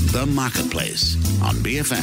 The Marketplace on BFM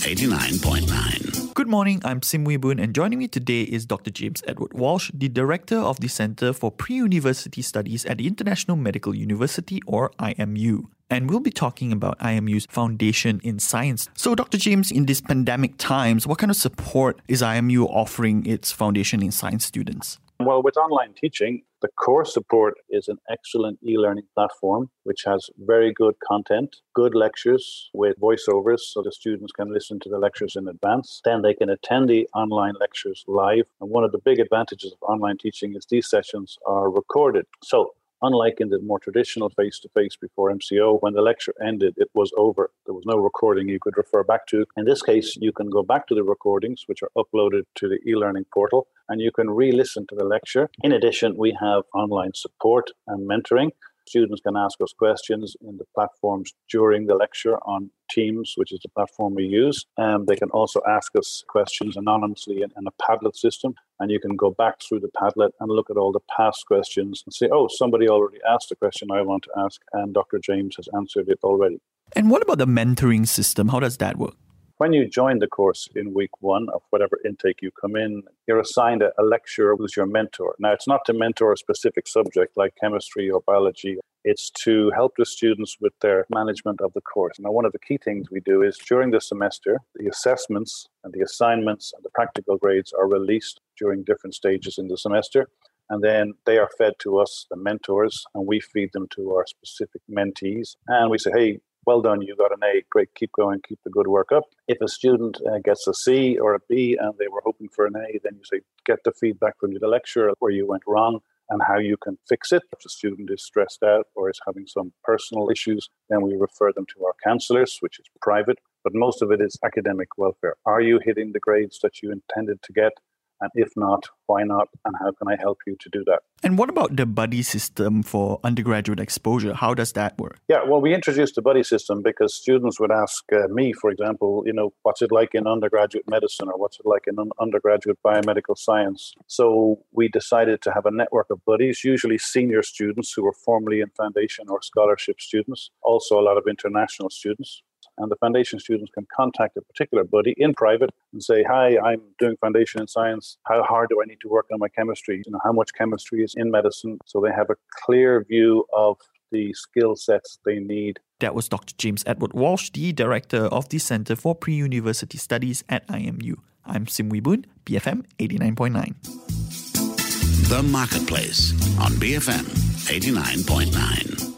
89.9. Good morning, I'm Sim Wee Boon, and joining me today is Dr. James Edward Walsh, the Director of the Centre for Pre-University Studies at the International Medical University, or IMU. And we'll be talking about IMU's Foundation in Science. So, Dr. James, in these pandemic times, what kind of support is IMU offering its Foundation in Science students? Well, with online teaching, the core support is an excellent e-learning platform which has very good content, good lectures with voiceovers so the students can listen to the lectures in advance. Then they can attend the online lectures live. And one of the big advantages of online teaching is these sessions are recorded. So unlike in the more traditional face-to-face before MCO, when the lecture ended, it was over. There was no recording you could refer back to. In this case, you can go back to the recordings, which are uploaded to the e-learning portal, and you can re-listen to the lecture. In addition, we have online support and mentoring. Students can ask us questions in the platforms during the lecture on Teams, which is the platform we use. They can also ask us questions anonymously in a Padlet system, and you can go back through the Padlet and look at all the past questions and say, oh, somebody already asked the question I want to ask, and Dr. James has answered it already. And what about the mentoring system? How does that work? When you join the course in week one of whatever intake you come in, you're assigned a lecturer who's your mentor. Now, it's not to mentor a specific subject like chemistry or biology. It's to help the students with their management of the course. Now, one of the key things we do is during the semester, the assessments and the assignments and the practical grades are released during different stages in the semester. And then they are fed to us, the mentors, and we feed them to our specific mentees. And we say, hey, well done, you got an A, great, keep going, keep the good work up. If a student gets a C or a B and they were hoping for an A, then you say, get the feedback from the lecturer where you went wrong and how you can fix it. If the student is stressed out or is having some personal issues, then we refer them to our counsellors, which is private, but most of it is academic welfare. Are you hitting the grades that you intended to get? And if not, why not? And how can I help you to do that? And what about the buddy system for undergraduate exposure? How does that work? Yeah, well, we introduced the buddy system because students would ask me, for example, what's it like in undergraduate medicine or what's it like in undergraduate biomedical science? So we decided to have a network of buddies, usually senior students who were formerly in foundation or scholarship students, also a lot of international students. And the foundation students can contact a particular buddy in private and say, hi, I'm doing foundation in science. How hard do I need to work on my chemistry? How much chemistry is in medicine? So they have a clear view of the skill sets they need. That was Dr. James Edward Walsh, the Director of the Centre for Pre-University Studies at IMU. I'm Sim Wee Boon, BFM 89.9. The Marketplace on BFM 89.9.